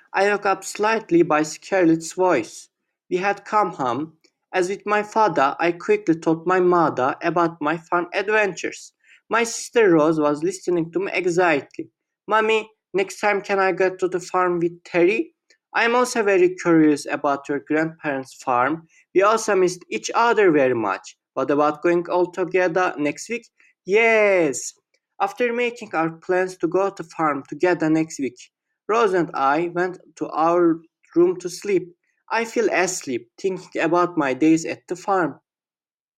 I woke up slightly by Scarlett's voice. We had come home. As with my father, I quickly told my mother about my farm adventures. My sister Rose was listening to me excitedly. Mommy, next time can I go to the farm with Terry? I am also very curious about your grandparents' farm. We also missed each other very much. What about going all together next week? Yes. After making our plans to go to farm together next week, Rose and I went to our room to sleep. I fell asleep thinking about my days at the farm.